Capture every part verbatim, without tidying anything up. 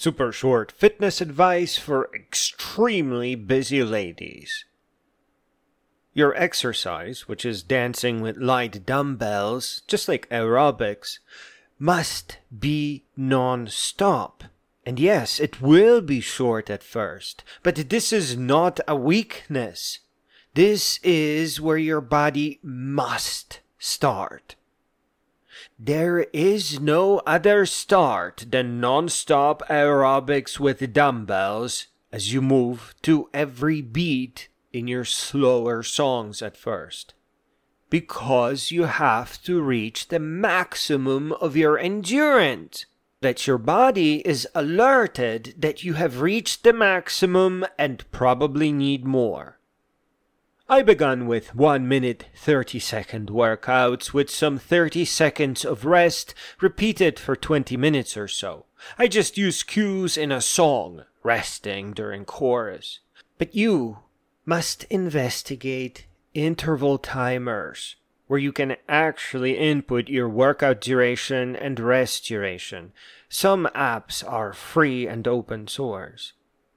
Super short fitness advice for extremely busy ladies. Your exercise, which is dancing with light dumbbells, just like aerobics, must be non-stop. And yes, it will be short at first, but this is not a weakness. This is where your body must start. There is no other start than non-stop aerobics with dumbbells as you move to every beat in your slower songs at first. Because you have to reach the maximum of your endurance. That your body is alerted that you have reached the maximum and probably need more. I began with one minute thirty second workouts with some thirty seconds of rest repeated for twenty minutes or so. I just use cues in a song, resting during chorus. But you must investigate interval timers, where you can actually input your workout duration and rest duration. Some apps are free and open source.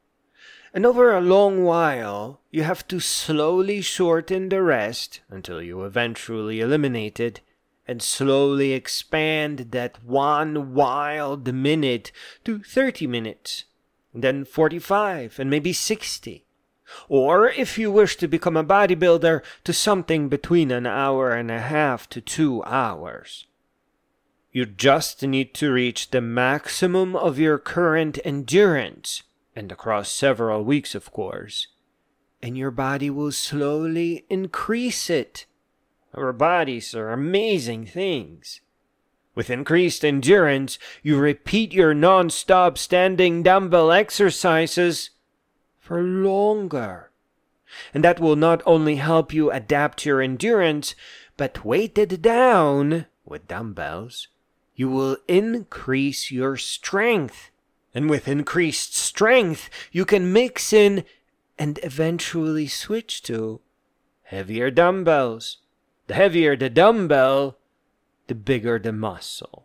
And over a long while, you have to slowly shorten the rest until you eventually eliminate it, and slowly expand that one wild minute to thirty minutes, and then forty-five, and maybe sixty. Or, if you wish to become a bodybuilder, to something between an hour and a half to two hours. You just need to reach the maximum of your current endurance, and across several weeks, of course, and your body will slowly increase it. Our bodies are amazing things. With increased endurance, you repeat your non-stop standing dumbbell exercises for longer. And that will not only help you adapt your endurance, but weighted down with dumbbells, you will increase your strength. And with increased strength, you can mix in and eventually switch to heavier dumbbells. The heavier the dumbbell, the bigger the muscle.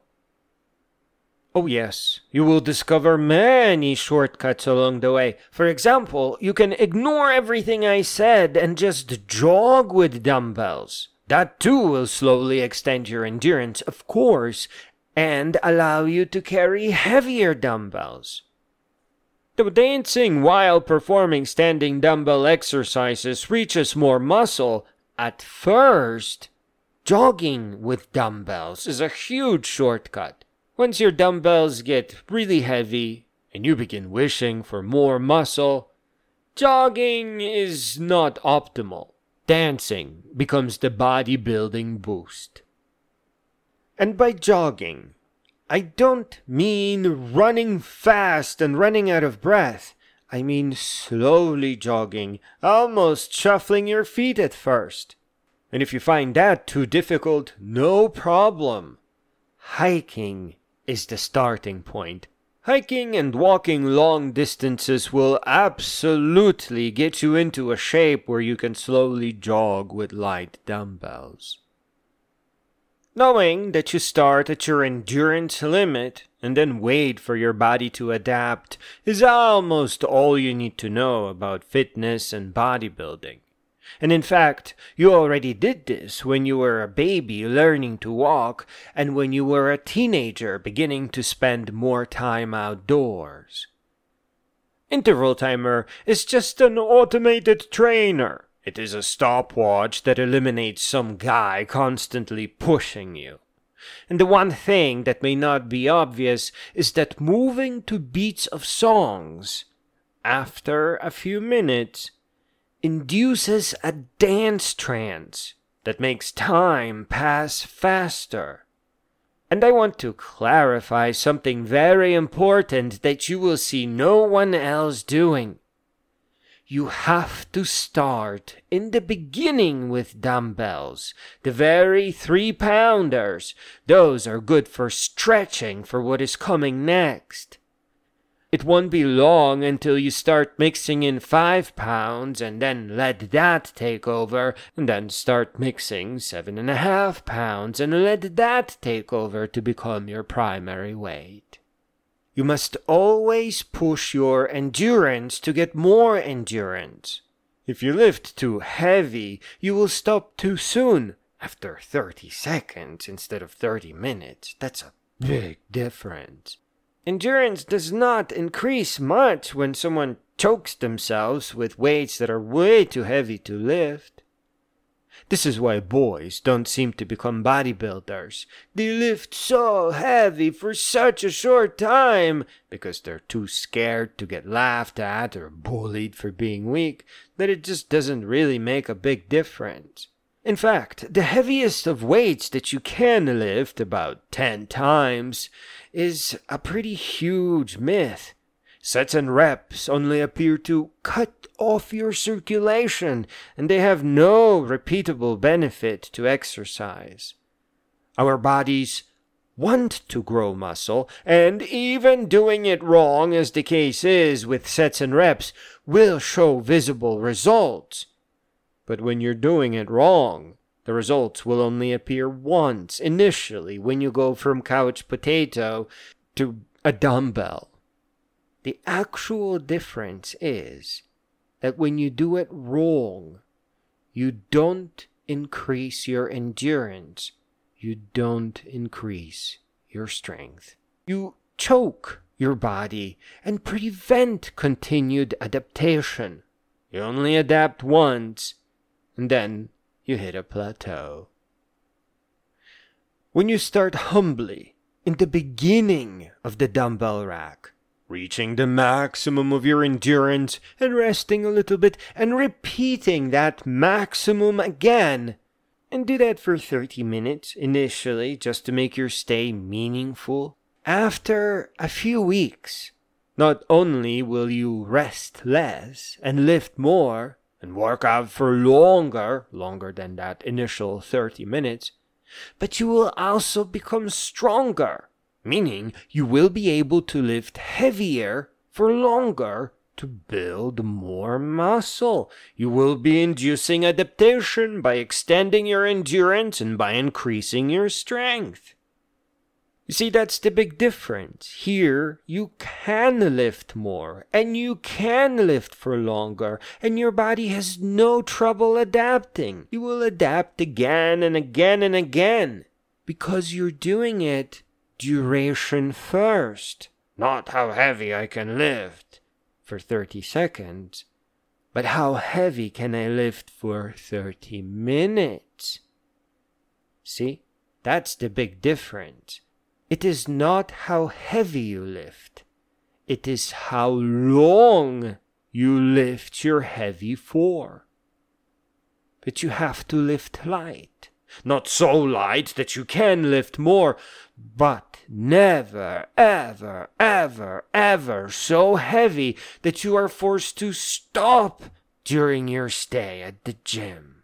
Oh yes, you will discover many shortcuts along the way. For example, you can ignore everything I said and just jog with dumbbells. That too will slowly extend your endurance, of course, and allow you to carry heavier dumbbells. Though dancing while performing standing dumbbell exercises reaches more muscle, at first, jogging with dumbbells is a huge shortcut. Once your dumbbells get really heavy and you begin wishing for more muscle, jogging is not optimal. Dancing becomes the bodybuilding boost. And by jogging, I don't mean running fast and running out of breath. I mean slowly jogging, almost shuffling your feet at first. And if you find that too difficult, no problem. Hiking is the starting point. Hiking and walking long distances will absolutely get you into a shape where you can slowly jog with light dumbbells. Knowing that you start at your endurance limit and then wait for your body to adapt is almost all you need to know about fitness and bodybuilding. And in fact, you already did this when you were a baby learning to walk and when you were a teenager beginning to spend more time outdoors. Interval timer is just an automated trainer. It is a stopwatch that eliminates some guy constantly pushing you. And the one thing that may not be obvious is that moving to beats of songs, after a few minutes, induces a dance trance that makes time pass faster. And I want to clarify something very important that you will see no one else doing. You have to start in the beginning with dumbbells, the very three-pounders. Those are good for stretching for what is coming next. It won't be long until you start mixing in five pounds and then let that take over, and then start mixing seven and a half pounds and let that take over to become your primary weight. You must always push your endurance to get more endurance. If you lift too heavy, you will stop too soon, after thirty seconds instead of thirty minutes. That's a big difference. Endurance does not increase much when someone chokes themselves with weights that are way too heavy to lift. This is why boys don't seem to become bodybuilders. They lift so heavy for such a short time because they're too scared to get laughed at or bullied for being weak that it just doesn't really make a big difference. In fact, the heaviest of weights that you can lift, about ten times, is a pretty huge myth. Sets and reps only appear to cut off your circulation, and they have no repeatable benefit to exercise. Our bodies want to grow muscle, and even doing it wrong, as the case is with sets and reps, will show visible results. But when you're doing it wrong, the results will only appear once initially when you go from couch potato to a dumbbell. The actual difference is that when you do it wrong, you don't increase your endurance. You don't increase your strength. You choke your body and prevent continued adaptation. You only adapt once, and then you hit a plateau. When you start humbly in the beginning of the dumbbell rack, reaching the maximum of your endurance and resting a little bit and repeating that maximum again, and do that for thirty minutes initially just to make your stay meaningful. After a few weeks, not only will you rest less and lift more and work out for longer, longer than that initial thirty minutes, but you will also become stronger, meaning you will be able to lift heavier for longer to build more muscle. You will be inducing adaptation by extending your endurance and by increasing your strength. You see, that's the big difference. Here, you can lift more, and you can lift for longer, and your body has no trouble adapting. You will adapt again and again and again, because you're doing it duration first. Not how heavy I can lift for thirty seconds, but how heavy can I lift for thirty minutes? See, that's the big difference. It is not how heavy you lift. It is how long you lift your heavy for. But you have to lift light. Not so light that you can lift more, but never, ever, ever, ever so heavy that you are forced to stop during your stay at the gym.